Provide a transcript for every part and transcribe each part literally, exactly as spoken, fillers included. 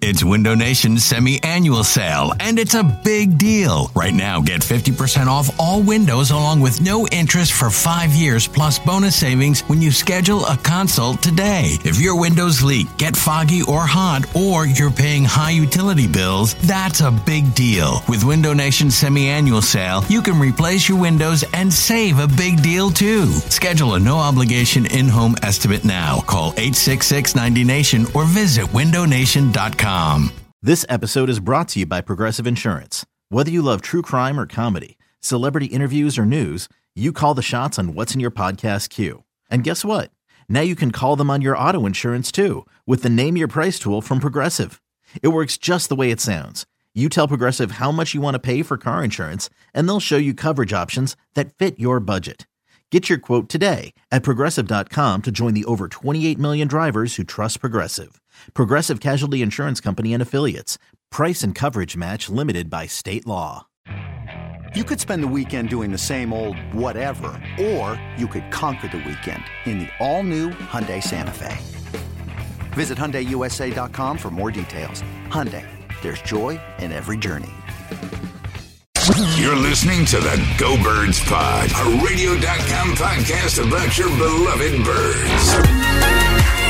It's Window Nation's semi-annual sale, and it's a big deal. Right now, get fifty percent off all windows along with no interest for five years plus bonus savings when you schedule a consult today. If your windows leak, get foggy or hot, or you're paying high utility bills, that's a big deal. With Window Nation's semi-annual sale, you can replace your windows and save a big deal too. Schedule a no-obligation in-home estimate now. Call eight six six, ninety nation or visit window nation dot com. This episode is brought to you by Progressive Insurance. Whether you love true crime or comedy, celebrity interviews or news, you call the shots on what's in your podcast queue. And guess what? Now you can call them on your auto insurance too with the Name Your Price tool from Progressive. It works just the way it sounds. You tell Progressive how much you want to pay for car insurance, and they'll show you coverage options that fit your budget. Get your quote today at progressive dot com to join the over twenty-eight million drivers who trust Progressive. Progressive Casualty Insurance Company and Affiliates. Price and coverage match limited by state law. You could spend the weekend doing the same old whatever, or you could conquer the weekend in the all-new Hyundai Santa Fe. Visit Hyundai U S A dot com for more details. Hyundai, there's joy in every journey. You're listening to the Go Birds Pod, a radio dot com podcast about your beloved birds.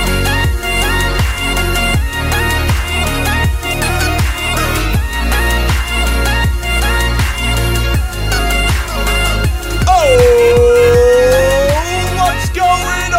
What's going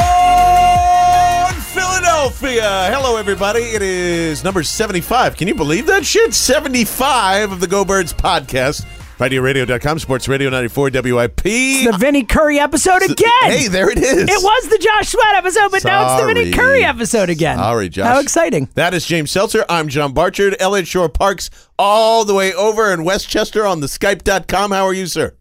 on, Philadelphia? Hello, everybody. It is number seventy-five. Can you believe that shit? seventy-five of the Go Birds podcast. radio radio dot com, Sports Radio ninety-four W I P. It's the Vinny Curry episode again. Hey, there it is. It was the Josh Sweat episode, but Sorry. now it's the Vinny Curry episode again. Sorry, Josh. How exciting. That is James Seltzer. I'm John Barchard. Elliott Shore Parks all the way over in Westchester on the Skype dot com. How are you, sir?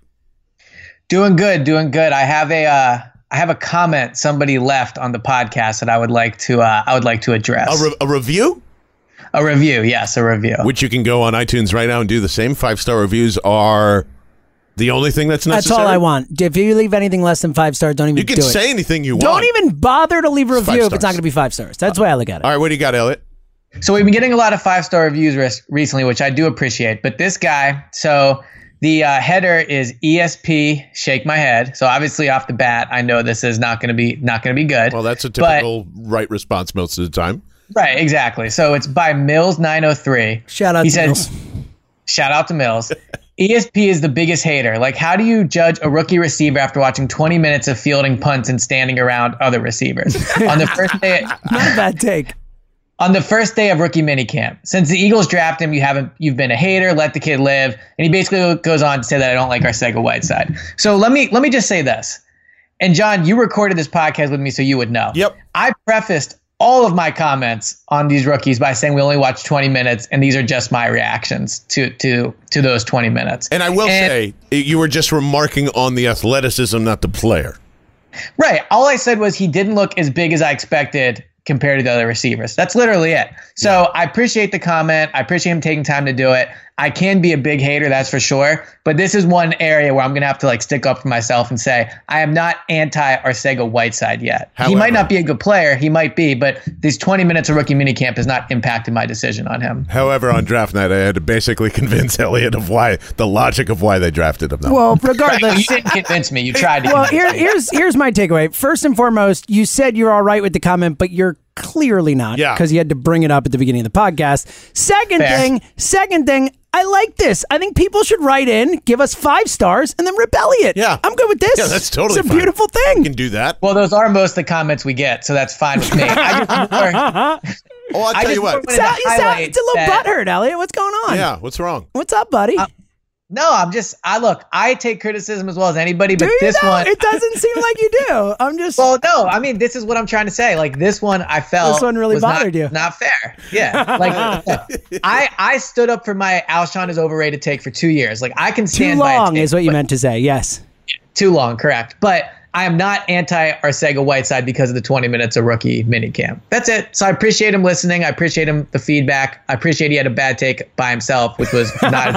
Doing good, doing good. I have a uh, I have a comment somebody left on the podcast that I would like to uh, I would like to address. A, re- a review? A review, yes, a review. Which you can go on iTunes right now and do the same. Five-star reviews are the only thing that's necessary. That's all I want. If you leave anything less than five stars, don't even do it. You can say anything you want. Don't even bother to leave a review if it's not going to be five stars. That's the way I look at it. All right, what do you got, Elliot? So we've been getting a lot of five-star reviews res- recently, which I do appreciate. But this guy, so the uh, header is E S P Shake My Head. So obviously off the bat, I know this is not going to be not going to be good. Well, that's a typical but, right response most of the time. Right, exactly. So it's by Mills nine oh three. Shout out he to says, Mills. Shout out to Mills. E S P is the biggest hater. Like, how do you judge a rookie receiver after watching twenty minutes of fielding punts and standing around other receivers? On the first day, not a bad take. On the first day of rookie minicamp, since the Eagles drafted him, you haven't you've been a hater. Let the kid live. And he basically goes on to say that I don't like Arcega-Whiteside. So let me let me just say this. And John, you recorded this podcast with me, so you would know. Yep. I prefaced all of my comments on these rookies by saying we only watched twenty minutes, and these are just my reactions to to to those twenty minutes. And I will and, say, you were just remarking on the athleticism, not the player. Right. All I said was he didn't look as big as I expected compared to the other receivers. That's literally it. So yeah. I appreciate the comment. I appreciate him taking time to do it. I can be a big hater, that's for sure. But this is one area where I'm going to have to like stick up for myself and say I am not anti-Arcega-Whiteside yet. However, he might not be a good player. He might be. But these twenty minutes of rookie minicamp has not impacted my decision on him. However, on draft night, I had to basically convince Elliot of why the logic of why they drafted him. Though. Well, regardless. You didn't convince me. You tried to Well, convince here, me. here's, here's my takeaway. First and foremost, you said you're all right with the comment, but you're clearly not. Yeah. Because you had to bring it up at the beginning of the podcast. Second Fair. thing, second thing, I like this. I think people should write in, give us five stars, and then rip Elliot. Yeah. I'm good with this. Yeah, that's totally It's a fine. beautiful thing. You can do that. Well, those are most of the comments we get, so that's fine with me. I just more, Oh, I'll I tell just you what. wanted Sound- to you sound- highlight it's a little that- butthurt, Elliot. What's going on? Yeah, what's wrong? What's up, buddy? Uh, No, I'm just, I look, I take criticism as well as anybody, but do you this know? one. It doesn't seem like you do. I'm just. Well, no, I mean, this is what I'm trying to say. Like, this one I felt This one really was bothered not, you. Not fair. Yeah. Like, look, I, I stood up for my Alshon is overrated take for two years. Like, I can too stand by a long take, is what you but- meant to say. Yes. Too long, correct. But I am not anti-Arcega-Whiteside because of the twenty minutes of rookie minicamp. That's it. So I appreciate him listening. I appreciate him the feedback. I appreciate he had a bad take by himself, which was not.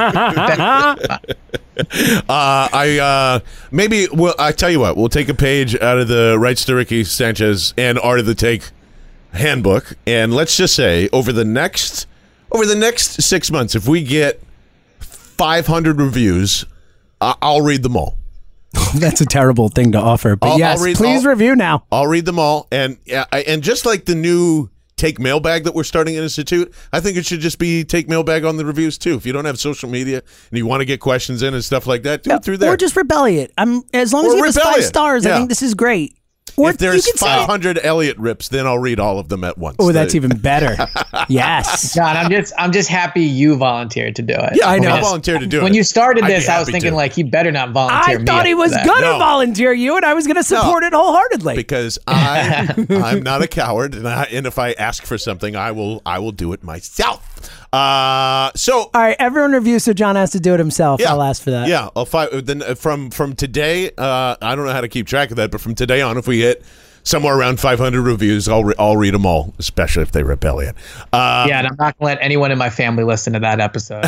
uh, I uh, maybe well, I tell you what, we'll take a page out of the Rights to Ricky Sanchez and Art of the Take handbook, and let's just say over the next over the next six months, if we get five hundred reviews, I- I'll read them all. That's a terrible thing to offer, but I'll, yes, I'll read, please I'll, review now. I'll read them all, and yeah, I, and just like the new Take Mailbag that we're starting at Institute, I think it should just be Take Mailbag on the reviews too. If you don't have social media and you want to get questions in and stuff like that, do Yeah, it through there. Or just Rebel It. I'm as long as Or you give us Rebel five It. stars. Yeah. I think this is great. Or if there's you can say- five hundred Elliot rips, then I'll read all of them at once. Oh, that's The- even better. Yes. God, I'm just I'm just happy you volunteered to do it. Yeah, I know. When I volunteered to do it. When you started I'd be this, I was happy thinking to. like he better not volunteer I me thought up he for was that. going to No. volunteer you, and I was going to support No. it wholeheartedly. because I I'm not a coward, and I, and if I ask for something, I will I will do it myself. Uh, so All right, everyone review, so John has to do it himself. yeah, I'll ask for that. Yeah, I'll find, then uh, from from today. Uh, I don't know how to keep track of that, but from today on, if we hit somewhere around five hundred reviews, I'll re- I'll read them all, especially if they rip Elliot. Uh, Yeah, and I'm not gonna let anyone in my family listen to that episode.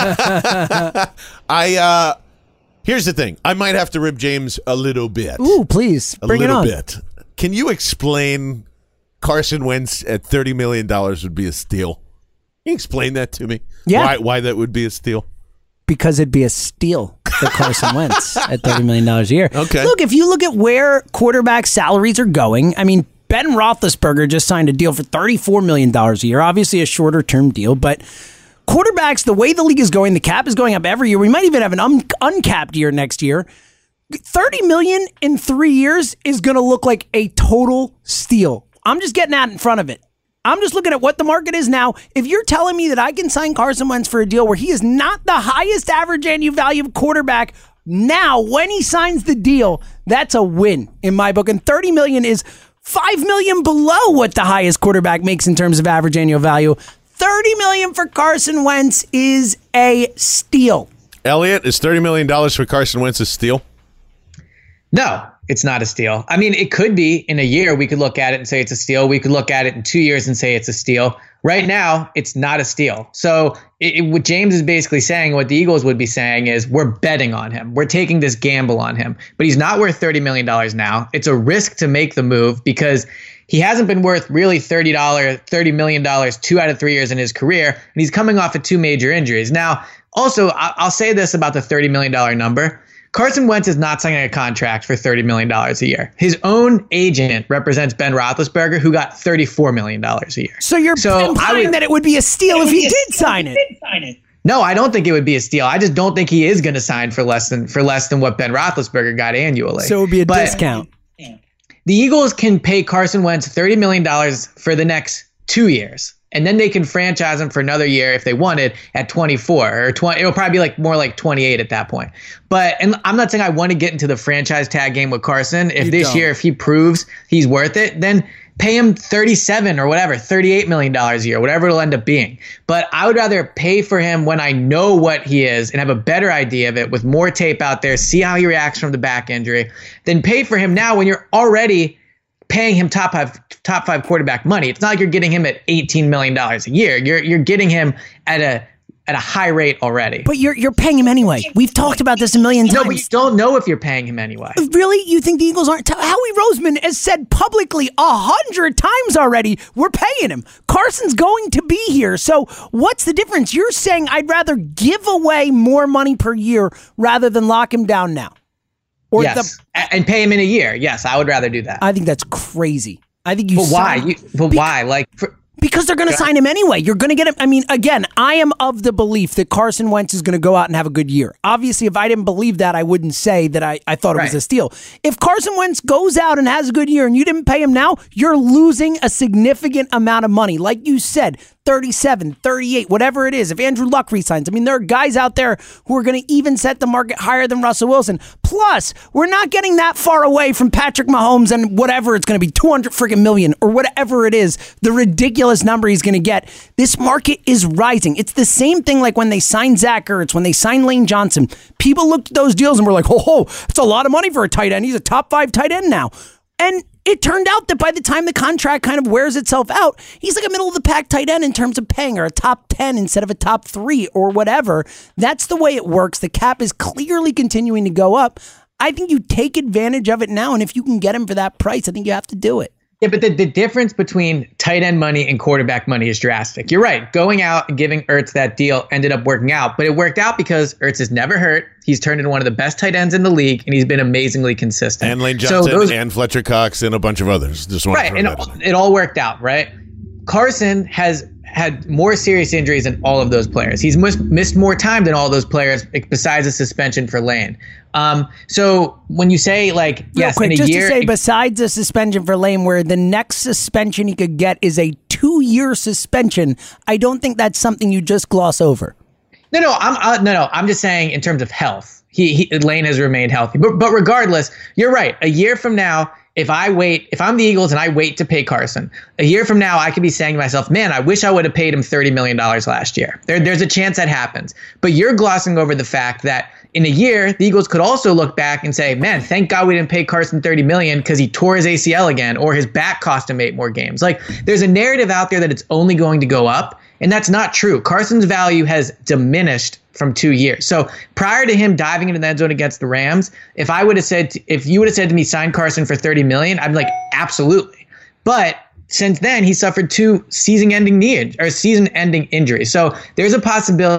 I uh, here's the thing. I might have to rip James a little bit. Ooh, please a bring little it on. bit. Can you explain Carson Wentz at thirty million dollars would be a steal? Can you explain that to me? Yeah. Why, why that would be a steal? Because it'd be a steal for Carson Wentz at thirty million dollars a year. Okay. Look, if you look at where quarterback salaries are going, I mean, Ben Roethlisberger just signed a deal for thirty-four million dollars a year. Obviously a shorter term deal, but quarterbacks, the way the league is going, the cap is going up every year. We might even have an un- uncapped year next year. thirty million dollars in three years is going to look like a total steal. I'm just getting out in front of it. I'm just looking at what the market is now. If you're telling me that I can sign Carson Wentz for a deal where he is not the highest average annual value quarterback now, when he signs the deal, that's a win in my book. And thirty million dollars is five million dollars below what the highest quarterback makes in terms of average annual value. thirty million dollars for Carson Wentz is a steal. Elliot, is thirty million dollars for Carson Wentz a steal? No, it's not a steal. I mean, it could be in a year. We could look at it and say it's a steal. We could look at it in two years and say it's a steal. Right now, it's not a steal. So it, it, what James is basically saying, what the Eagles would be saying is we're betting on him. We're taking this gamble on him. But he's not worth thirty million dollars now. It's a risk to make the move because he hasn't been worth really thirty dollars, thirty million dollars two out of three years in his career. And he's coming off of two major injuries. Now, also, I, I'll say this about the thirty million dollars number. Carson Wentz is not signing a contract for thirty million dollars a year. His own agent represents Ben Roethlisberger, who got thirty-four million dollars a year. So you're So implying I would- that it would be a steal if he did sign it. No, I don't think it would be a steal. I just don't think he is going to sign for less than for less than what Ben Roethlisberger got annually. So it would be a But discount. The Eagles can pay Carson Wentz thirty million dollars for the next two years. And then they can franchise him for another year if they wanted at twenty-four or twenty. It'll probably be like more like twenty-eight at that point. But and I'm not saying I want to get into the franchise tag game with Carson. If You this don't. year, if he proves he's worth it, then pay him thirty-seven or whatever, thirty-eight million dollars a year, whatever it'll end up being. But I would rather pay for him when I know what he is and have a better idea of it with more tape out there, see how he reacts from the back injury, than pay for him now when you're already paying him top five top five quarterback money. It's not like you're getting him at eighteen million dollars a year. You're you're getting him at a at a high rate already. But you're you're paying him anyway. We've talked about this a million no, but you times. don't know if you're paying him anyway. Really? You think the Eagles aren't? T- Howie Roseman has said publicly a hundred times already, we're paying him. Carson's going to be here. So what's the difference? You're saying I'd rather give away more money per year rather than lock him down now. Or Yes, the, A- and pay him in a year. Yes, I would rather do that. I think that's crazy. I think you. But why? sign- You, but Be- why? Like, for, Because they're going to sign him anyway. You're going to get him. I mean, again, I am of the belief that Carson Wentz is going to go out and have a good year. Obviously, if I didn't believe that, I wouldn't say that I, I thought it was Right. a steal. If Carson Wentz goes out and has a good year and you didn't pay him now, you're losing a significant amount of money. Like you said, thirty-seven, thirty-eight, whatever it is. If Andrew Luck resigns, I mean, there are guys out there who are going to even set the market higher than Russell Wilson. Plus, we're not getting that far away from Patrick Mahomes and whatever it's going to be, two hundred freaking million or whatever it is, the ridiculous number he's going to get. This market is rising. It's the same thing like when they signed Zach Ertz, when they signed Lane Johnson. People looked at those deals and were like, oh, oh, it's a lot of money for a tight end. He's a top five tight end now. And it turned out that by the time the contract kind of wears itself out, he's like a middle of the pack tight end in terms of paying, or a top ten instead of a top three or whatever. That's the way it works. The cap is clearly continuing to go up. I think you take advantage of it now, and if you can get him for that price, I think you have to do it. Yeah, but the, the difference between tight end money and quarterback money is drastic. You're right. Going out and giving Ertz that deal ended up working out, but it worked out because Ertz is never hurt. He's turned into one of the best tight ends in the league, and he's been amazingly consistent. And Lane Johnson so those, and Fletcher Cox and a bunch of others. Just want right, to and that it all worked out, right? Carson has had more serious injuries than all of those players. He's missed, missed more time than all those players besides a suspension for Lane. Um, so when you say like, Real yes, quick, in a just year, to say, besides a suspension for Lane, where the next suspension he could get is a two-year suspension, I don't think that's something you just gloss over. No, no, I'm uh, no, no. I'm just saying in terms of health, he, he Lane has remained healthy. But but regardless, you're right. A year from now, if I wait, if I'm the Eagles and I wait to pay Carson, a year from now, I could be saying to myself, man, I wish I would have paid him thirty million dollars last year. There, there's a chance that happens. But you're glossing over the fact that in a year, the Eagles could also look back and say, man, thank God we didn't pay Carson thirty million dollars because he tore his A C L again or his back cost him eight more games. Like, there's a narrative out there that it's only going to go up, and that's not true. Carson's value has diminished from two years. So prior to him diving into the end zone against the Rams, if I would have said, to, if you would have said to me, sign Carson for thirty million dollars, I'd be like, absolutely. But since then, he suffered two season-ending knee or season-ending injuries. So there's a possibility,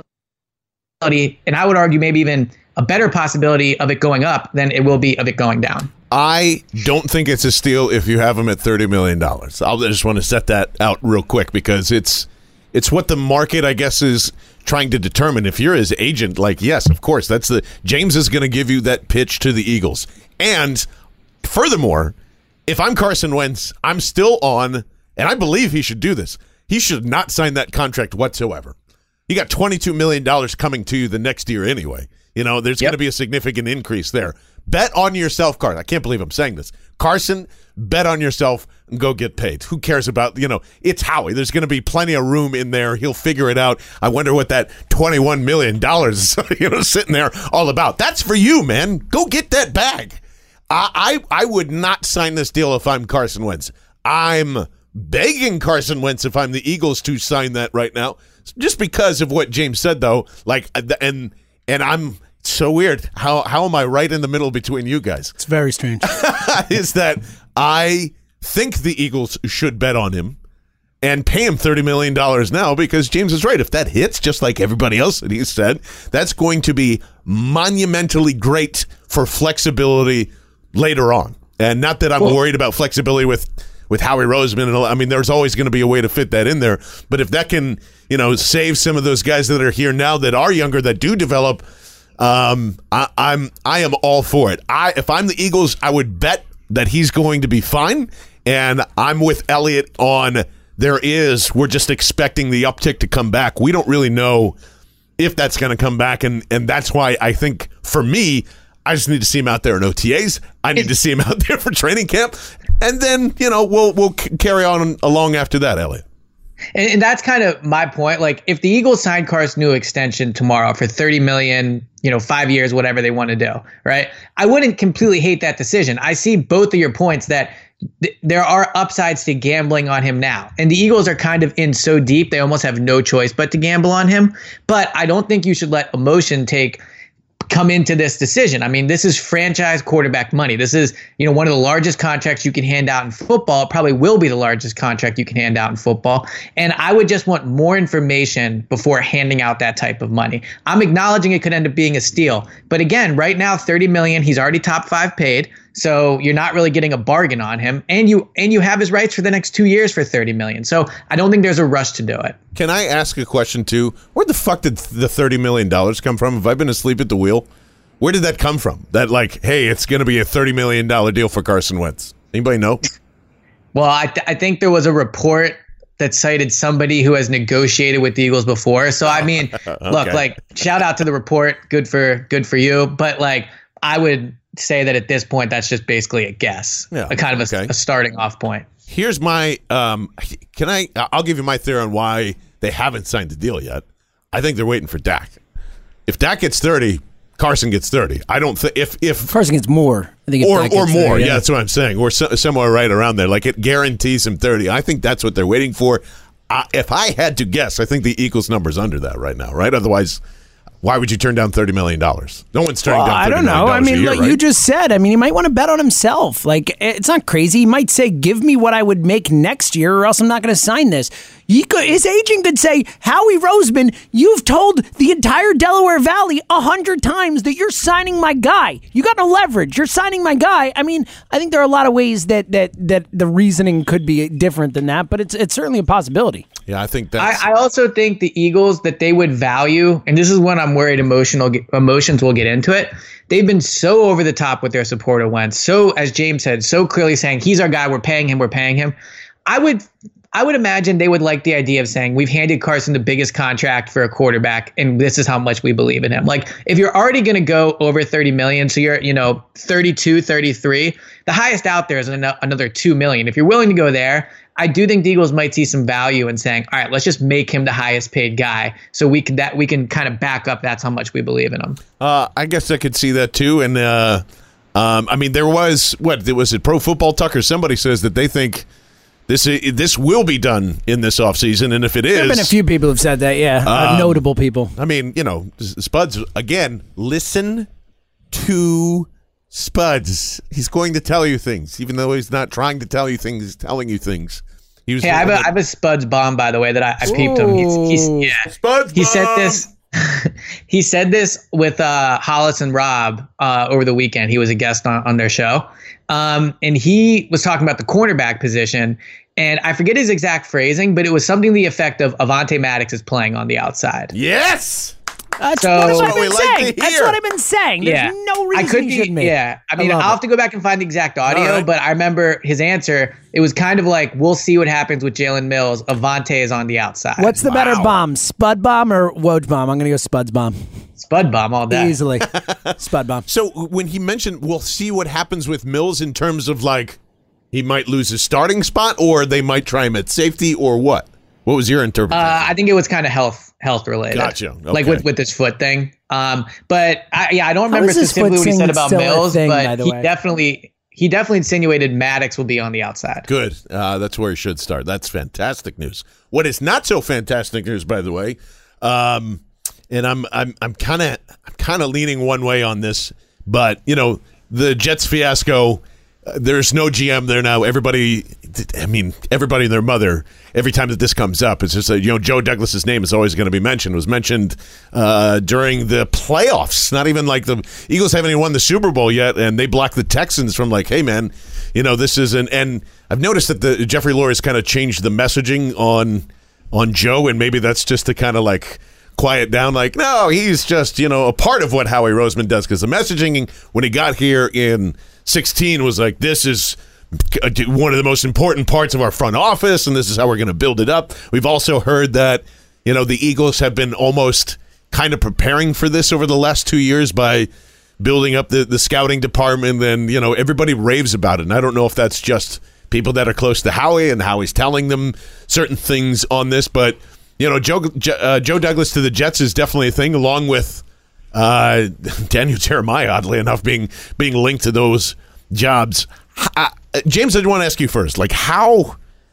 and I would argue maybe even a better possibility of it going up than it will be of it going down. I don't think it's a steal if you have him at thirty million dollars. I just want to set that out real quick because it's it's what the market, I guess, is trying to determine. If you're his agent, like, yes, of course, that's the James is going to give you that pitch to the Eagles. And furthermore, if I'm Carson Wentz, I'm still on, and I believe he should do this. He should not sign that contract whatsoever. You got twenty-two million dollars coming to you the next year anyway. You know, there's yep. going to be a significant increase there. Bet on yourself, Carson. I can't believe I'm saying this. Carson, bet on yourself and go get paid. Who cares about, you know, it's Howie. There's going to be plenty of room in there. He'll figure it out. I wonder what that twenty-one million dollars is, you know, sitting there all about. That's for you, man. Go get that bag. I, I, I would not sign this deal if I'm Carson Wentz. I'm begging Carson Wentz if I'm the Eagles to sign that right now. Just because of what James said, though, like, and and I'm so weird. How how am I right in the middle between you guys? It's very strange. Is that I think the Eagles should bet on him and pay him thirty million dollars now because James is right. If that hits, just like everybody else that he said, that's going to be monumentally great for flexibility later on. And not that I'm well, worried about flexibility with with Howie Roseman. And I mean, there's always going to be a way to fit that in there. But if that can, you know, save some of those guys that are here now that are younger, that do develop, um, I, I'm I am all for it. I if I'm the Eagles, I would bet that he's going to be fine. And I'm with Elliot on there is, we're just expecting the uptick to come back. We don't really know if that's going to come back. And, and that's why I think for me, I just need to see him out there in O T As. I need to see him out there for training camp. And then, you know, we'll we'll c- carry on along after that, Elliot. And, and that's kind of my point. Like, if the Eagles sign Carson new extension tomorrow for thirty million dollars, you know, five years, whatever they want to do, right? I wouldn't completely hate that decision. I see both of your points that th- there are upsides to gambling on him now. And the Eagles are kind of in so deep, they almost have no choice but to gamble on him. But I don't think you should let emotion take come into this decision. I mean, this is franchise quarterback money. This is, you know, one of the largest contracts you can hand out in football. It probably will be the largest contract you can hand out in football. And I would just want more information before handing out that type of money. I'm acknowledging it could end up being a steal. But again, right now, thirty million dollars, he's already top five paid. So you're not really getting a bargain on him. And you and you have his rights for the next two years for thirty million dollars. So I don't think there's a rush to do it. Can I ask a question, too? Where the fuck did the thirty million dollars come from? Have I been asleep at the wheel? Where did that come from? That, like, hey, it's going to be a thirty million dollars deal for Carson Wentz. Anybody know? Well, I, th- I think there was a report that cited somebody who has negotiated with the Eagles before. So, I mean, okay. Look, like, shout out to the report. Good for good for you. But, like, I would say that at this point, that's just basically a guess, yeah, a kind of a, okay. a starting off point. Here's my, um, can I, I'll give you my theory on why they haven't signed the deal yet. I think they're waiting for Dak. If Dak gets thirty, Carson gets thirty. I don't think, if, if Carson gets more, I think, if or, Dak or gets more, thirty, yeah. yeah, that's what I'm saying. Or so, somewhere right around there. Like, it guarantees him thirty. I think that's what they're waiting for. Uh, if I had to guess, I think the Eagles number's under that right now, right? Otherwise, why would you turn down thirty million dollars? No one's turning well, down I thirty don't million know. I mean, a year, like right? you just said, I mean, he might want to bet on himself. Like, it's not crazy. He might say, give me what I would make next year or else I'm not going to sign this. He could, his agent could say, Howie Roseman, you've told the entire Delaware Valley a hundred times that you're signing my guy. You got no leverage. You're signing my guy. I mean, I think there are a lot of ways that that that the reasoning could be different than that, but it's it's certainly a possibility. Yeah, I think that's... I, I also think the Eagles, that they would value, and this is when I'm worried emotional emotions will get into it. They've been so over the top with their support of Wentz. So, as James said, so clearly saying, he's our guy, we're paying him, we're paying him. I would... I would imagine they would like the idea of saying, we've handed Carson the biggest contract for a quarterback, and this is how much we believe in him. Like, if you're already going to go over thirty million, so you're, you know, thirty-two, thirty-three, the highest out there is another two million. If you're willing to go there, I do think the Eagles might see some value in saying, all right, let's just make him the highest paid guy, so we can that we can kind of back up that's how much we believe in him. Uh, I guess I could see that too. And uh, um, I mean, there was what there was it Pro Football Talk or somebody says that they think this this will be done in this offseason, and if it is, There have been a few people who've said that, yeah, uh, Um, notable people. I mean, you know, Spuds, again, listen to Spuds. He's going to tell you things, even though he's not trying to tell you things, he's telling you things. He was Hey, I have, a, I have a Spuds bomb, by the way, that I, I peeped him. He's, he's, yeah. Spuds he said bomb! this. he said this with uh, Hollis and Rob uh, over the weekend. He was a guest on, on their show. Um, and he was talking about the cornerback position. And I forget his exact phrasing, but it was something to the effect of Avonte Maddox is playing on the outside. Yes! That's So- what I've That's what been we like saying. to That's hear. what I've been saying. There's yeah. no reason I could he be, shouldn't make Yeah. I mean, love I'll it. have to go back and find the exact audio, All right. but I remember his answer. It was kind of like, we'll see what happens with Jalen Mills. Avonte is on the outside. What's the better Wow. bomb, Spud bomb or Woj bomb? I'm going to go Spuds bomb. Spud bomb all day. Easily. Spud bomb. So when he mentioned we'll see what happens with Mills in terms of like he might lose his starting spot or they might try him at safety or what? What was your interpretation? Uh, I think it was kind of health health related. Gotcha. Like Okay. with, with this foot thing. Um, but I, yeah, I don't How remember is this specifically foot what he said thing about still a Mills, thing, by but the he way? definitely he definitely insinuated Maddox will be on the outside. Good. Uh, that's where he should start. That's fantastic news. What is not so fantastic news, by the way, um, and I'm I'm I'm kind of I'm kind of leaning one way on this, but you know the Jets fiasco. Uh, there's no G M there now. Everybody, I mean, everybody and their mother. Every time that this comes up, it's just that you know Joe Douglas's name is always going to be mentioned. It was mentioned uh, during the playoffs. Not even like the Eagles haven't even won the Super Bowl yet, and they blocked the Texans from like, hey man, you know this isn't. And I've noticed that the Jeffrey Lurie has kind of changed the messaging on on Joe, and maybe that's just to kind of like quiet down. Like, no, he's just you know a part of what Howie Roseman does because the messaging when he got here in sixteen was like, this is one of the most important parts of our front office, and this is how we're going to build it up. We've also heard that, you know, the Eagles have been almost kind of preparing for this over the last two years by building up the, the scouting department, and, you know, everybody raves about it. And I don't know if that's just people that are close to Howie and Howie's telling them certain things on this, but, you know, Joe, uh, Joe Douglas to the Jets is definitely a thing, along with uh, Daniel Jeremiah, oddly enough, being being linked to those jobs. Uh, James, I want to ask you first, like, how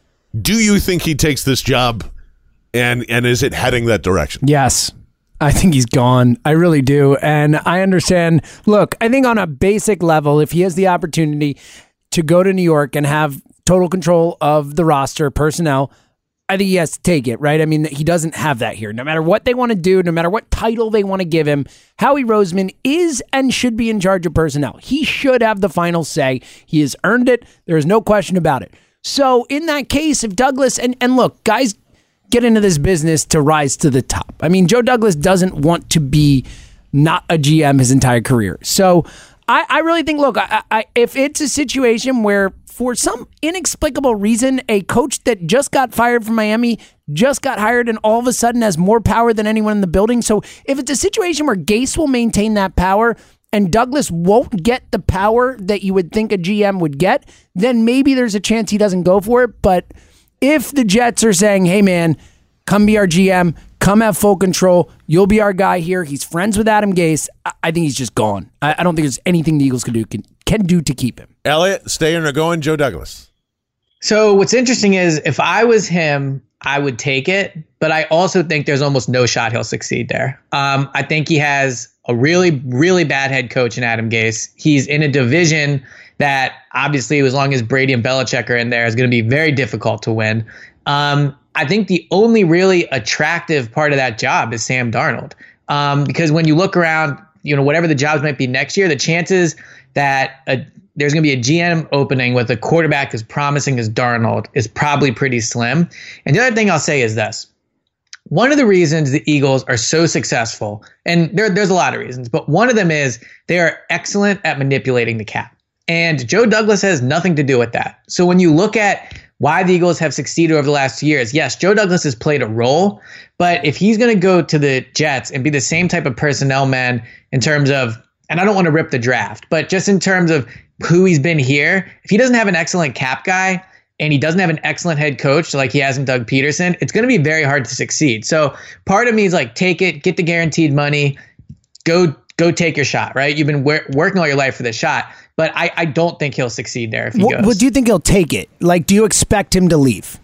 do you think he takes this job, and and is it heading that direction? Yes. I think he's gone. I really do. And I understand. Look, I think on a basic level, if he has the opportunity to go to New York and have total control of the roster, personnel, I think he has to take it, right? I mean, he doesn't have that here. No matter what they want to do, no matter what title they want to give him, Howie Roseman is and should be in charge of personnel. He should have the final say. He has earned it. There is no question about it. So in that case, if Douglas, and, and look, guys get into this business to rise to the top. I mean, Joe Douglas doesn't want to be not a G M his entire career. So I, I really think, look, I, I, if it's a situation where for some inexplicable reason, a coach that just got fired from Miami just got hired and all of a sudden has more power than anyone in the building. So if it's a situation where Gase will maintain that power and Douglas won't get the power that you would think a G M would get, then maybe there's a chance he doesn't go for it. But if the Jets are saying, hey man, come be our G M, come have full control, you'll be our guy here. He's friends with Adam Gase. I, I think he's just gone. I, I don't think there's anything the Eagles can do can, can do to keep him. Elliot, staying or going, Joe Douglas? So what's interesting is if I was him, I would take it, but I also think there's almost no shot he'll succeed there. Um, I think he has a really, really bad head coach in Adam Gase. He's in a division that obviously, as long as Brady and Belichick are in there, is going to be very difficult to win. Um, I think the only really attractive part of that job is Sam Darnold. Um, because when you look around, you know, whatever the jobs might be next year, the chances that a, there's going to be a G M opening with a quarterback as promising as Darnold is probably pretty slim. And the other thing I'll say is this. One of the reasons the Eagles are so successful, and there, there's a lot of reasons, but one of them is they are excellent at manipulating the cap. And Joe Douglas has nothing to do with that. So when you look at why the Eagles have succeeded over the last two years, yes, Joe Douglas has played a role, but if he's going to go to the Jets and be the same type of personnel man in terms of, and I don't want to rip the draft, but just in terms of who he's been here, if he doesn't have an excellent cap guy and he doesn't have an excellent head coach like he has in Doug Peterson, it's going to be very hard to succeed. So part of me is like, take it, get the guaranteed money, go go take your shot, right? You've been wor- working all your life for this shot, but I, I don't think he'll succeed there if he what, goes. What do you think he'll take it? Like, do you expect him to leave?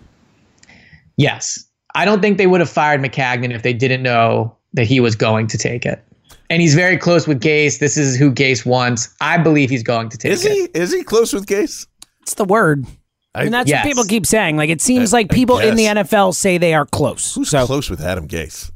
Yes. I don't think they would have fired McCagnon if they didn't know that he was going to take it. And he's very close with Gase. This is who Gase wants. I believe he's going to take Is it. he? Is he close with Gase? It's the word. I, And that's yes. what people keep saying. Like, it seems I- like I people in the guess. N F L say they are close. Who's so close with Adam Gase?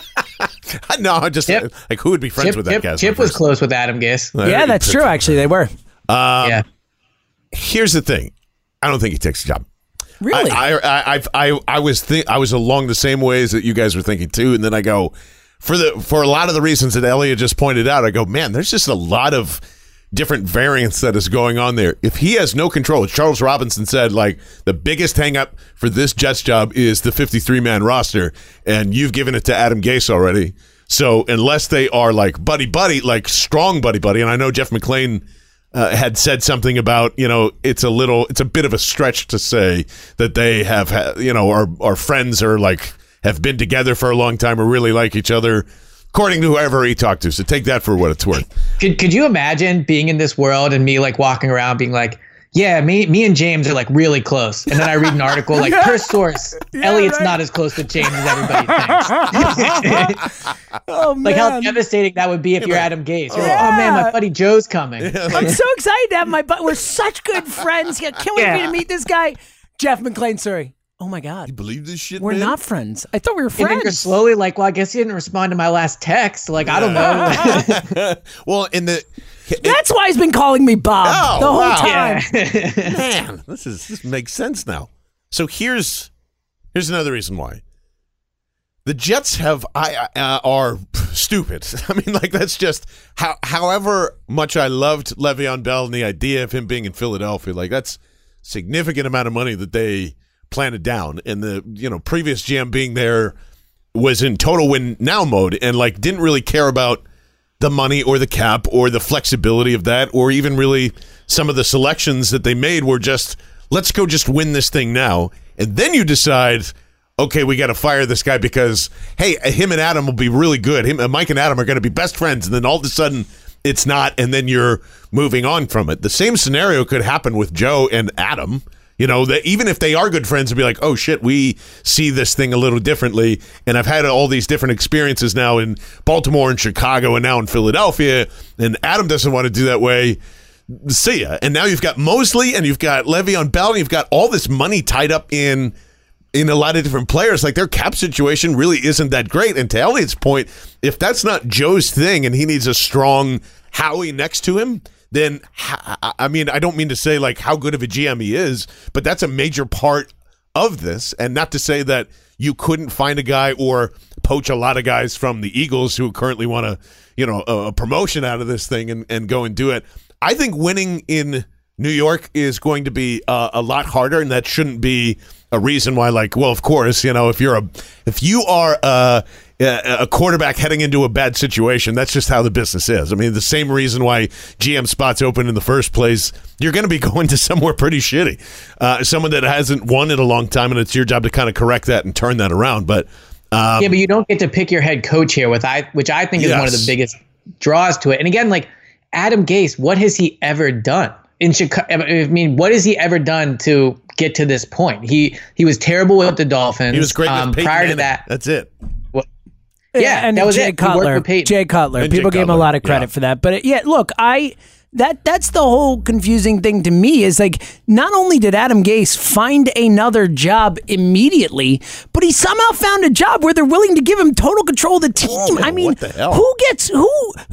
No, I just Chip. like who would be friends Chip, with that Chip, guy? Chip was close with Adam Gase. yeah, that's true. Actually, they were. Um, yeah. Here's the thing. I don't think he takes the job. Really? I I I I, I was th- I was along the same ways that you guys were thinking too, and then I go for the for a lot of the reasons that Elliot just pointed out. I go, man, there's just a lot of different variants that is going on there. If he has no control, as Charles Robinson said, like the biggest hang up for this Jets job is the fifty-three man roster, and you've given it to Adam Gase already. So unless they are like buddy buddy, like strong buddy buddy, and I know Jeff McClain uh, had said something about, you know, it's a little, it's a bit of a stretch to say that they have, ha- you know, are are friends or like have been together for a long time or really like each other, according to whoever he talked to. So take that for what it's worth. Could could you imagine being in this world and me like walking around being like, yeah, me me and James are like really close. And then I read an article like, per source, Elliot's right. not as close to James as everybody thinks. Oh, man. Like how devastating that would be if you're Adam Gase. You're like, Yeah. oh man, my buddy Joe's coming. I'm so excited to have my butt. We're such good friends. Yeah, can't wait for me Yeah. to meet this guy, Jeff McClain. Sorry. Oh my God. Believe this shit, We're man? not friends. I thought we were And then you're friends. slowly like, well, I guess he didn't respond to my last text. Like, I don't know. Well, in the That's why he's been calling me Bob Oh, the whole wow. time. Yeah. man, this is this makes sense now. So here's here's another reason why the Jets have I uh, are stupid. I mean, like that's just how. However much I loved Le'Veon Bell and the idea of him being in Philadelphia, like that's significant amount of money that they planted down, and the you know previous G M being there was in total win now mode and like didn't really care about the money or the cap or the flexibility of that, or even really some of the selections that they made were just, let's go just win this thing now. And then you decide, okay, we got to fire this guy because, hey, him and Adam will be really good. Him, Mike and Adam are going to be best friends. And then all of a sudden it's not. And then you're moving on from it. The same scenario could happen with Joe and Adam. You know, that even if they are good friends, to be like, oh, shit, we see this thing a little differently. And I've had all these different experiences now in Baltimore and Chicago and now in Philadelphia. And Adam doesn't want to do that way. See ya. And now you've got Mosley and you've got Le'Veon Bell and you've got all this money tied up in in a lot of different players. Like their cap situation really isn't that great. And to Elliot's point, if that's not Joe's thing and he needs a strong Howie next to him, then, I mean, I don't mean to say like how good of a G M he is, but that's a major part of this. And not to say that you couldn't find a guy or poach a lot of guys from the Eagles who currently want to, you know, a, a promotion out of this thing and, and go and do it. I think winning in New York is going to be uh, a lot harder, and that shouldn't be a reason why, like, well, of course, you know, if you're a, if you are a, a quarterback heading into a bad situation, that's just how the business is. I mean, the same reason why G M spots open in the first place, you're going to be going to somewhere pretty shitty, uh, someone that hasn't won in a long time, and it's your job to kind of correct that and turn that around. But um, yeah, but you don't get to pick your head coach here, with I, which I think is Yes. one of the biggest draws to it. And again, like Adam Gase, what has he ever done in Chicago? I mean, what has he ever done to get to this point. He he was terrible with the Dolphins. He was great um, with Peyton prior Manning. to that. That's it. Well, yeah, and that was Jay it. He worked Cutler. with Peyton. Jay Cutler. And People Jay gave him a Cutler, lot of credit yeah. for that. But yeah, look, I that that's the whole confusing thing to me is like not only did Adam Gase find another job immediately, but he somehow found a job where they're willing to give him total control of the team. Oh, I mean, what the hell? who gets who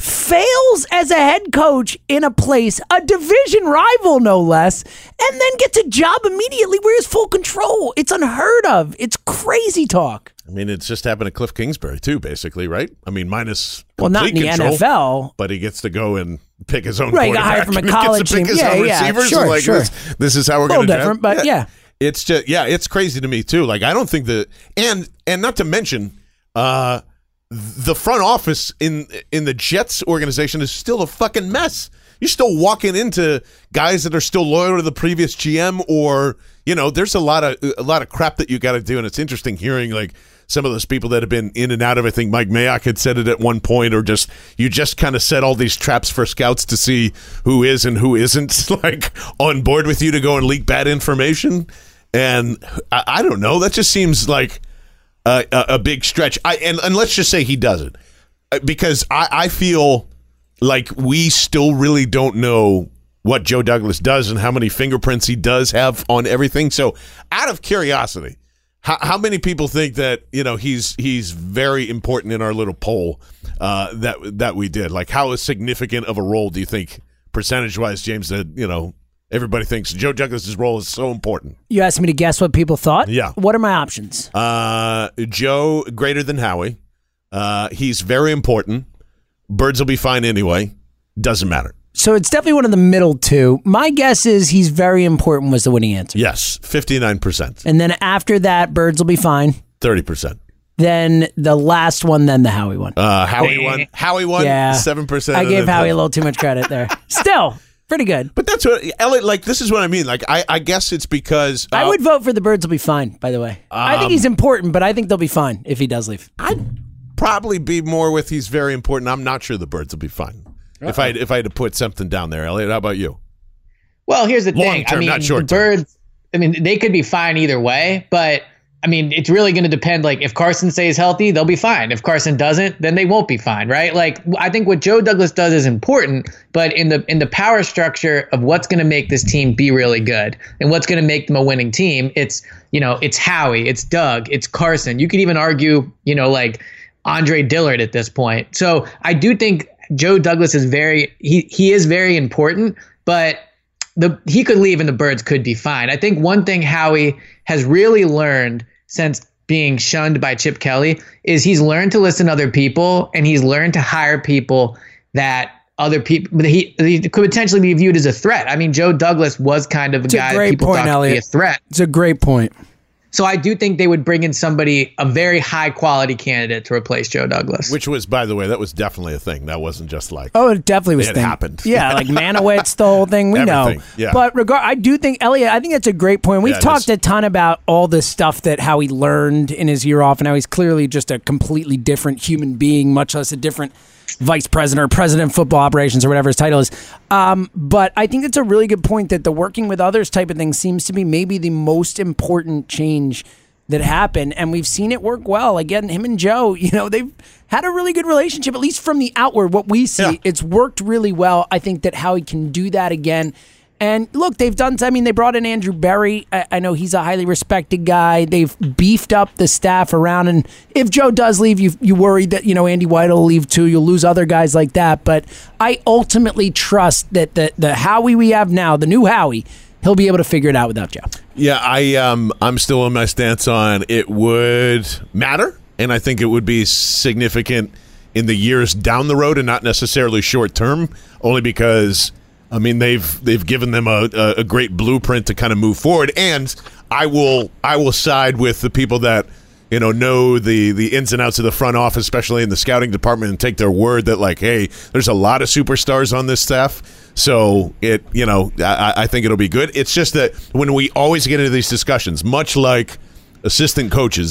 fails as a head coach in a place, a division rival no less, and then gets a job immediately where he has full control? It's unheard of. It's crazy talk. I mean, it's just happened to Cliff Kingsbury too, basically, right? I mean, minus Well, not in complete the control, N F L. but he gets to go and pick his own Right, he got quarterback. hired from a He gets to college pick team. his Yeah, own yeah, receivers. sure, like, sure. This, this is how we're A little going to different, but yeah. It's just yeah, it's crazy to me too. Like I don't think that, and and not to mention, uh, the front office in in the Jets organization is still a fucking mess. You're still walking into guys that are still loyal to the previous G M, or you know, there's a lot of a lot of crap that you got to do, and it's interesting hearing like some of those people that have been in and out of. I think Mike Mayock had said it at one point, or just you just kind of set all these traps for scouts to see who is and who isn't like on board with you to go and leak bad information. And I, I don't know. That just seems like a, a, a big stretch. I and, and let's just say he does it, because I, I feel like we still really don't know what Joe Douglas does and how many fingerprints he does have on everything. So, out of curiosity, how, how many people think that you know he's he's very important in our little poll uh, that that we did? Like, how significant of a role do you think, percentage wise, James? That you know. Everybody thinks Joe Douglas's role is so important. You asked me to guess what people thought? Yeah. What are my options? Uh, Joe, greater than Howie. Uh, he's very important. Birds will be fine anyway. Doesn't matter. So it's definitely one of the middle two. My guess is he's very important was the winning answer. Yes, fifty-nine percent. And then after that, Birds will be fine. thirty percent. Then the last one, then the Howie one. Uh, Howie won. Howie won. Yeah. seven percent. I gave Howie a little too much credit there. Still, pretty good. But that's what, Elliot, like, this is what I mean. Like, I, I guess it's because. Uh, I would vote for the Birds will be fine, by the way. I think he's important, but I think they'll be fine if he does leave. I'd probably be more with he's very important. I'm not sure the Birds will be fine. Uh-oh. If I if I had to put something down there, Elliot, how about you? Well, here's the Long thing. term, I mean, not short the term. Birds, I mean, they could be fine either way, but I mean, it's really going to depend. Like, if Carson stays healthy, they'll be fine. If Carson doesn't, then they won't be fine, right? Like, I think what Joe Douglas does is important, but in the in the power structure of what's going to make this team be really good and what's going to make them a winning team, it's you know, it's Howie, it's Doug, it's Carson. You could even argue, you know, like Andre Dillard at this point. So I do think Joe Douglas is very he he is very important, but the he could leave and the Birds could be fine. I think one thing Howie has really learned since being shunned by Chip Kelly is he's learned to listen to other people, and he's learned to hire people that other people he, he could potentially be viewed as a threat. I mean, Joe Douglas was kind of a It's a guy that great people point, thought could Elliot. be a threat. It's a great point. So I do think they would bring in somebody, a very high quality candidate to replace Joe Douglas. Which was, by the way, that was definitely a thing. That wasn't just like. Oh, it definitely was It thing. happened. Yeah, like Manowitz, the whole thing. We know. Everything, yeah. But regard, I do think Elliot. I think that's a great point. We've Yeah, it talked is. a ton about all the stuff that how he learned in his year off, and how he's clearly just a completely different human being, much less a different vice president or president of football operations or whatever his title is. Um, but I think it's a really good point that the working with others type of thing seems to be maybe the most important change that happened, and we've seen it work well. Again, him and Joe, you know, they've had a really good relationship, at least from the outward, what we see. Yeah. It's worked really well. I think that Howie can do that again. And look, they've done, I mean, they brought in Andrew Berry. I, I know he's a highly respected guy. They've beefed up the staff around, and if Joe does leave, you you worry that, you know, Andy White will leave too. You'll lose other guys like that. But I ultimately trust that the, the Howie we have now, the new Howie, he'll be able to figure it out without Joe. Yeah, I um I'm still on my stance on it would matter, and I think it would be significant in the years down the road and not necessarily short term, only because I mean they've they've given them a, a, a great blueprint to kind of move forward. And I will I will side with the people that you know know the the ins and outs of the front office, especially in the scouting department, and take their word that like, hey, there's a lot of superstars on this staff. So it, you know, I, I think it'll be good. It's just that when we always get into these discussions, much like assistant coaches,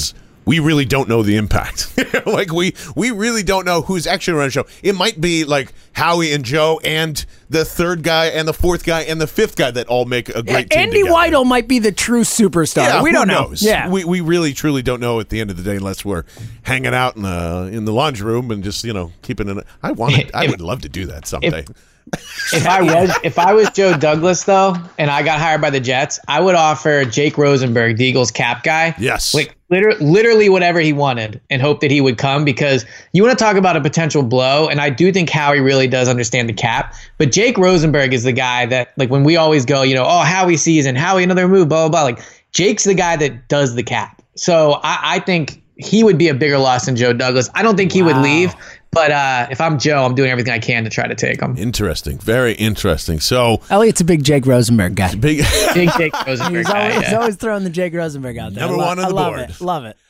we really don't know the impact. Like we we really don't know who's actually running the show. It might be like Howie and Joe and the third guy and the fourth guy and the fifth guy that all make a great team Andy together. Weidel might be the true superstar. Yeah, we who don't know. knows? Yeah, we we really truly don't know at the end of the day unless we're hanging out in the in the laundry room and just you know keeping it. I want it. I would love to do that someday. If, if I was if I was Joe Douglas though, and I got hired by the Jets, I would offer Jake Rosenberg, the Eagles cap guy, Yes. like liter- literally whatever he wanted, and hope that he would come because you want to talk about a potential blow, and I do think Howie really does understand the cap, but Jake Rosenberg is the guy that like when we always go, you know, oh Howie season, Howie another move, blah blah blah. Like Jake's the guy that does the cap, so I, I think he would be a bigger loss than Joe Douglas. I don't think he would leave. But uh, if I'm Joe, I'm doing everything I can to try to take him. Interesting, very interesting. So Elliot's a big Jake Rosenberg guy. big. Big Jake Rosenberg He's guy, always, he's yeah. always throwing the Jake Rosenberg out there. Number I lo- one on I the love board. It. Love it.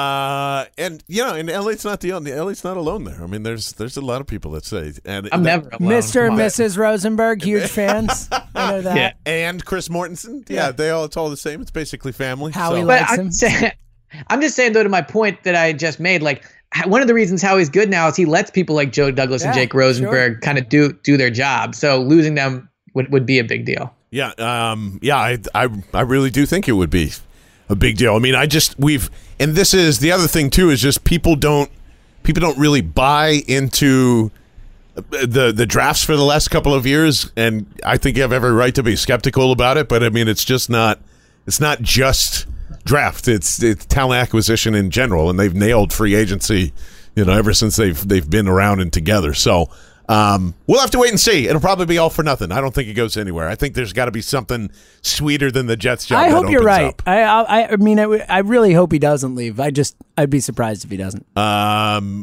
Uh, and you know, and L A's not the only. L A's not alone there. I mean, there's there's a lot of people that say, and I'm that- never alone. Mister and Come on. Missus Rosenberg, huge fans. I know that. Yeah. and Chris Mortensen. Yeah, Yeah. they all it's all the same. It's basically family. Howie so. Lo- But likes him. I'm, saying, I'm just saying, though, to my point that I just made, like, h- one of the reasons Howie's good now is he lets people like Joe Douglas and Yeah, Jake Rosenberg kind of do do their job. So losing them would, would be a big deal. Yeah, um, yeah, I, I, I really do think it would be a big deal. I mean, I just we've, and this is the other thing too is just people don't people don't really buy into the the drafts for the last couple of years, and I think you have every right to be skeptical about it. But I mean, it's just not it's not just draft; it's it's talent acquisition in general, and they've nailed free agency, you know, ever since they've they've been around and together. So. Um, we'll have to wait and see. It'll probably be all for nothing. I don't think it goes anywhere. I think there's got to be something sweeter than the Jets job. I that hope you're opens right. up. I, I I mean, I, I really hope he doesn't leave. I just, I'd be surprised if he doesn't. Um,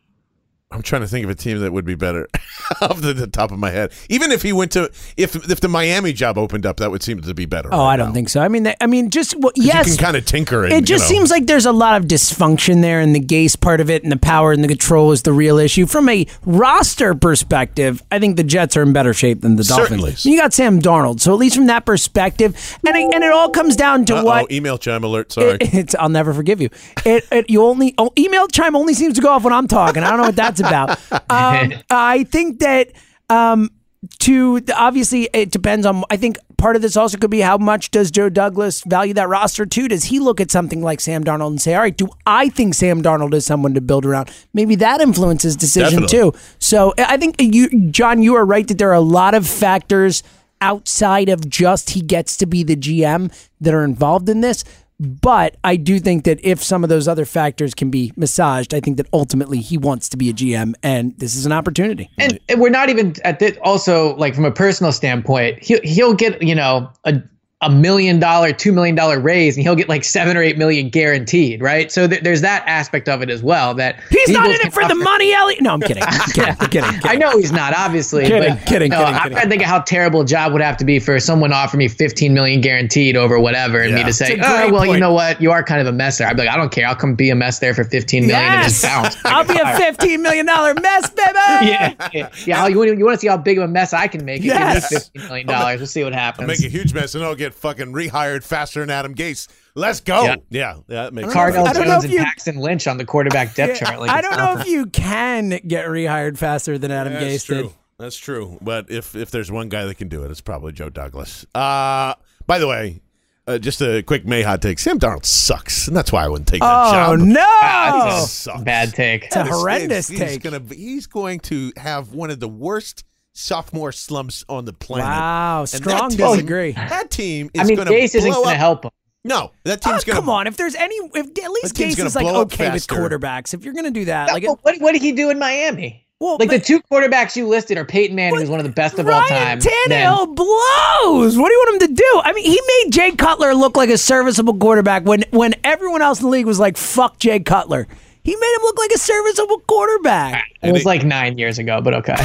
I'm trying to think of a team that would be better off the, the top of my head. Even if he went to, if if the Miami job opened up, that would seem to be better. Oh, right I don't now. think so. I mean, I mean, just well, yes, You can kind of tinker and, it just you know, seems like there's a lot of dysfunction there, and the Gase part of it, and the power and the control is the real issue. From a roster perspective, I think the Jets are in better shape than the Certainly. Dolphins. You got Sam Darnold, so at least from that perspective, and it, and it all comes down to Uh-oh, what. email chime alert. Sorry. It, it's I'll never forgive you. It, it you only oh, email chime only seems to go off when I'm talking. I don't know what that's about. Um, I think that um, to obviously it depends on. I think part of this also could be how much does Joe Douglas value that roster too? Does he look at something like Sam Darnold and say, "All right, do I think Sam Darnold is someone to build around?" Maybe that influences decision Definitely. too. So I think you, John, you are right that there are a lot of factors outside of just he gets to be the G M that are involved in this. But I do think that if some of those other factors can be massaged, I think that ultimately he wants to be a G M, and this is an opportunity. And, and we're not even at this, also like from a personal standpoint, he'll, he'll get, you know, a, a million dollar, two million dollar raise, and he'll get like seven or eight million guaranteed, right? So th- there's that aspect of it as well. That He's not Eagles in can it for the offer- money, Elliot. No, I'm kidding. I'm kidding. I'm kidding, kidding. I know he's not, obviously. Kidding, but, kidding, you know, kidding, I'm kidding. trying to think of how terrible a job would have to be for someone to offer me fifteen million guaranteed over whatever, and Yeah. me to say, It's a oh, great well, you point. know what, you are kind of a mess there. I'd be like, I don't care. I'll come be a mess there for fifteen million and just Yes, bounce. I'll be a fifteen million dollar mess, baby. Yeah, yeah. yeah you, want, you want to see how big of a mess I can make? It Yes. Give me fifteen million dollars. We'll see what happens. make a huge mess, and I'll get fucking rehired faster than Adam Gase. Let's go. Yeah. Yeah, yeah, that makes Cardinal I don't know Jones if and you- Paxton Lynch on the quarterback depth chart. Like I it's don't know if nothing. you can get rehired faster than Adam That's Gase true. did. That's true. But if if there's one guy that can do it, it's probably Joe Douglas. Uh, by the way, uh, just a quick May hot take. Sam Darnold sucks, and that's why I wouldn't take that Oh job. no! Ah, it's Sucks. a bad take. It's a It's- horrendous it's- take. He's gonna be- he's going to have one of the worst sophomore slumps on the planet. Wow, And strong that team- disagree. That team is I mean, going Gase isn't blow going to up. help him. No, that Oh, team's going to come on! If there's any, if at least That team's Gase gonna is like blow up okay with faster. quarterbacks, if you're going to do that, like Well, what, what did he do in Miami? Well, like the but- two quarterbacks you listed are Peyton Manning, who's one of the best of all Ryan time. Tannehill blows. What do you want him to do? I mean, he made Jay Cutler look like a serviceable quarterback when when everyone else in the league was like, "Fuck Jay Cutler." He made him look like a serviceable quarterback. It was like nine years ago, but okay.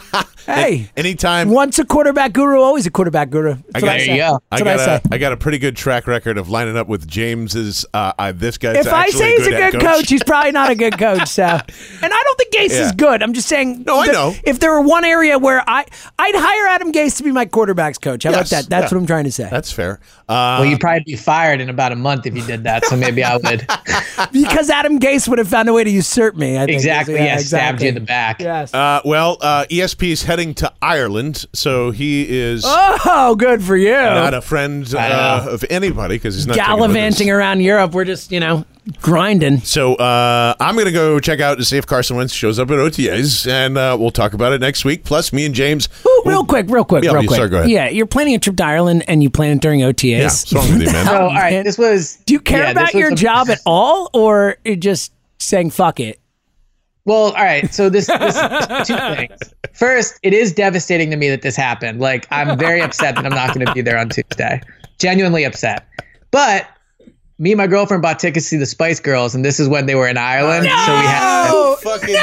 Hey, anytime. once a quarterback guru, always a quarterback guru. That's I what got, I There say. you go. I That's what got I say. a, I got a pretty good track record of lining up with James's. Uh, uh, this guy's If I actually say he's a head good coach. he's probably not a good coach. So, and I don't think Gase Yeah. is good. I'm just saying. No, I that know. If there were one area where I, I'd hire Adam Gase to be my quarterbacks coach. How Yes, about that? That's yeah. what I'm trying to say. That's fair. Uh, Well, you'd probably be fired in about a month if you did that. So maybe I would. Because Adam Gase would have found a way to usurp me. I think. Exactly. Yeah, Yeah, exactly. stabbed you in the back. Yes. uh, well, uh, E S P is heading to Ireland, so he is Oh, good for you. not a friend I uh, know. of anybody because he's not taking with Gallivanting us. around Europe. We're just, you know, grinding. So uh, I'm going to go check out to see if Carson Wentz shows up at O T As, and uh, we'll talk about it next week. Plus, me and James. Ooh, will- real quick, real quick, Yeah, real you quick. start, go ahead. Yeah, you're planning a trip to Ireland and you plan it during O T Yeah, As. what's wrong with you, man? So, all right, man. this was. Do you care yeah, this about was your the- job at all, or you're just saying fuck it? Well, all right. So this, this two things. First, it is devastating to me that this happened. Like, I'm very upset that I'm not going to be there on Tuesday. Genuinely upset. But me and my girlfriend bought tickets to see the Spice Girls, and this is when they were in Ireland. So we had. Oh, Fucking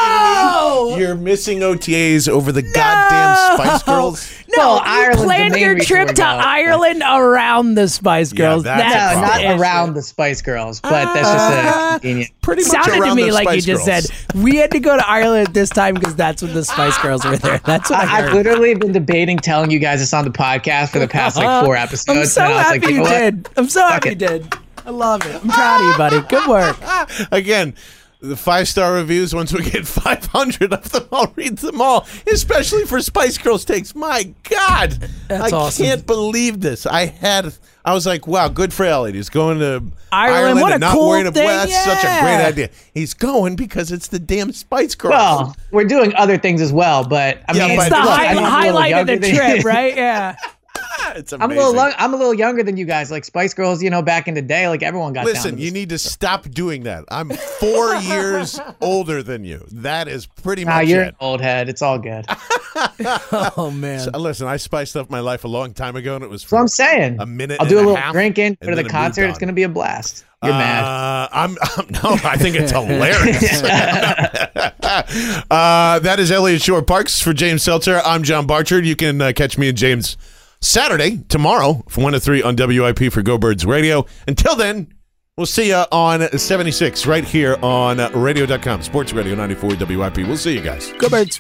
no! kidding me? You're missing O T As over the goddamn Spice Girls. No, Well, you Ireland's the planned main your reason trip we're to going. Ireland around the Spice Yeah, Girls. that's a That's No, problem. not the issue. around the Spice Girls, but that's just a convenient. Pretty much Sounded to around me the like you Spice just Girls. said we had to go to Ireland at this time because that's when the Spice Girls were there. That's what I, I, heard. I've literally been debating telling you guys this on the podcast for the past like four episodes. I'm so and I was happy like, you you know what? did. I'm so happy you it. did. I love it. I'm proud of you, buddy. Good work. Again, the five-star reviews, once we get five hundred of them, I'll read them all, especially for Spice Girls takes. My God. That's I awesome. can't believe this. I had, I was like, wow, good for Elliot. He's going to Ireland, Ireland, what a and not cool worrying about thing, That's such a yeah. great idea. He's going because it's the damn Spice Girls. Well, we're doing other things as well, but I Yeah, mean, but It's the look, hi- I know I'm a little highlight of the younger than- trip, right? Yeah. it's I'm amazing. a little, lo- I'm a little younger than you guys. Like Spice Girls, you know, back in the day, like everyone got. down Listen, to you this. need to stop doing that. I'm four years older than you. That is pretty Nah, much you're it. an old head. It's all good. Oh man. Uh, Listen, I spiced up my life a long time ago, and it was That's for what I'm saying. a minute I'll and do a a little half, drinking, and go to then the it concert. moved It's on. going to be a blast. You're mad. Uh, I'm, I'm no, I think it's hilarious. uh, that is Elliot Shore Parks for James Seltzer. I'm John Barchard. You can uh, catch me and James Saturday, tomorrow, from one to three on W I P for Go Birds Radio. Until then, we'll see you on seventy-six right here on radio dot com, Sports Radio ninety-four W I P. We'll see you guys. Go Birds.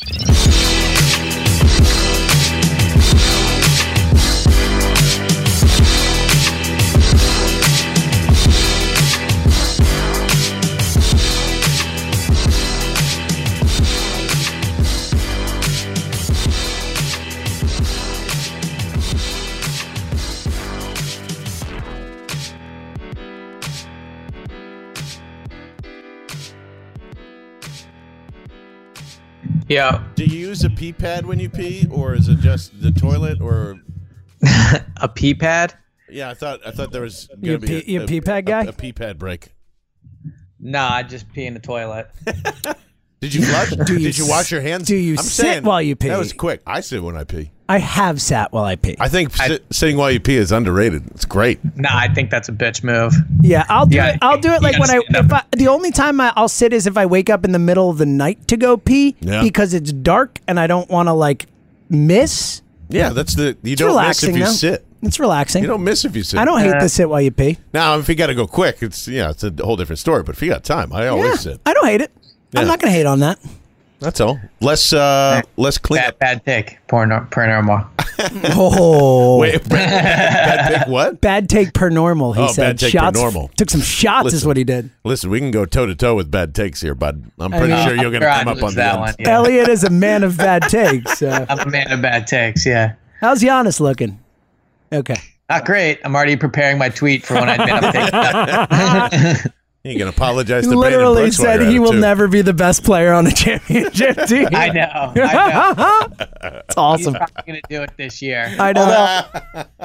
Yeah, Do you use a pee pad when you pee, or is it just the toilet? Or a pee pad. yeah, I thought I thought there was You going to a be pee- you a pee pad guy? A, a pee pad break. Nah, I just pee in the toilet. Did you flush? Do you Did you wash your hands? do you I'm sit saying, while you pee? That was quick. I sit when I pee. I have sat while I pee. I think sit, sitting while you pee is underrated. It's great. Nah, I think that's a bitch move. Yeah, I'll do Yeah, it. I'll do it you like when I, gotta stand if I. The only time I, I'll sit is if I wake up in the middle of the night to go pee Yeah. because it's dark and I don't want to like miss. Yeah, that's the you It's don't relaxing miss if you though. sit. It's relaxing. You don't miss if you sit. I don't hate Uh, to sit while you pee. Now, if you got to go quick, it's yeah, it's a whole different story. But if you got time, I always Yeah, sit. I don't hate it. I'm Yeah. not gonna hate on that. That's all. Less uh, less clean. Bad, bad take. Per, nor- per normal. Oh, Wait, bad pick what? bad take per normal. He Oh, said bad take per shots. normal. Took some shots, is Listen. what he did. Listen, we can go toe to toe with bad takes here, bud. I'm pretty know. sure you're going to I'm come sure up I'd on lose the that end. one. Yeah. Elliot is a man of bad takes. So. I'm a man of bad takes. Yeah. How's Giannis looking? Okay. Not great. I'm already preparing my tweet for when I admit I'm taking You can apologize He to Brandon literally Brooks while said you're he at it, will too. never be the best player on a championship team. I know. I know. It's awesome. He's probably going to do it this year. I know.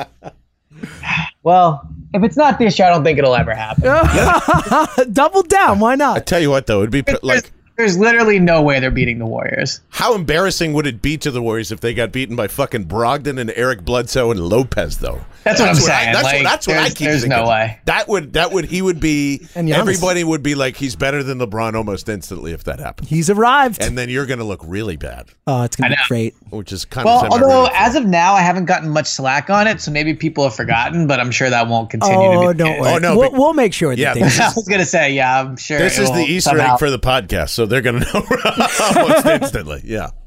Well, if it's not this year, I don't think it'll ever happen. Double down. Why I not? tell you what, though, it'd be pr- like, There's literally no way they're beating the Warriors. how embarrassing would it be to the Warriors if they got beaten by fucking Brogdon and Eric Bledsoe and Lopez, though? That's what I'm I, saying. that's, Like, what, that's what I there's- keep there's thinking. no way. That would that would he would be. And Giannis. Everybody would be like he's better than LeBron almost instantly if that happened. He's arrived. And then you're going to look really bad, Oh, it's gonna I be know. great. which is kind Well, of although as of now, I haven't gotten much slack on it, so maybe people have forgotten, but I'm sure that won't continue Oh, to be the don't case. worry. Oh, no, we'll, but- we'll make sure that Yeah, things. this I was going to say, yeah, I'm sure. This is it the will Easter somehow- egg for the podcast. So so they're going to know almost instantly. Yeah.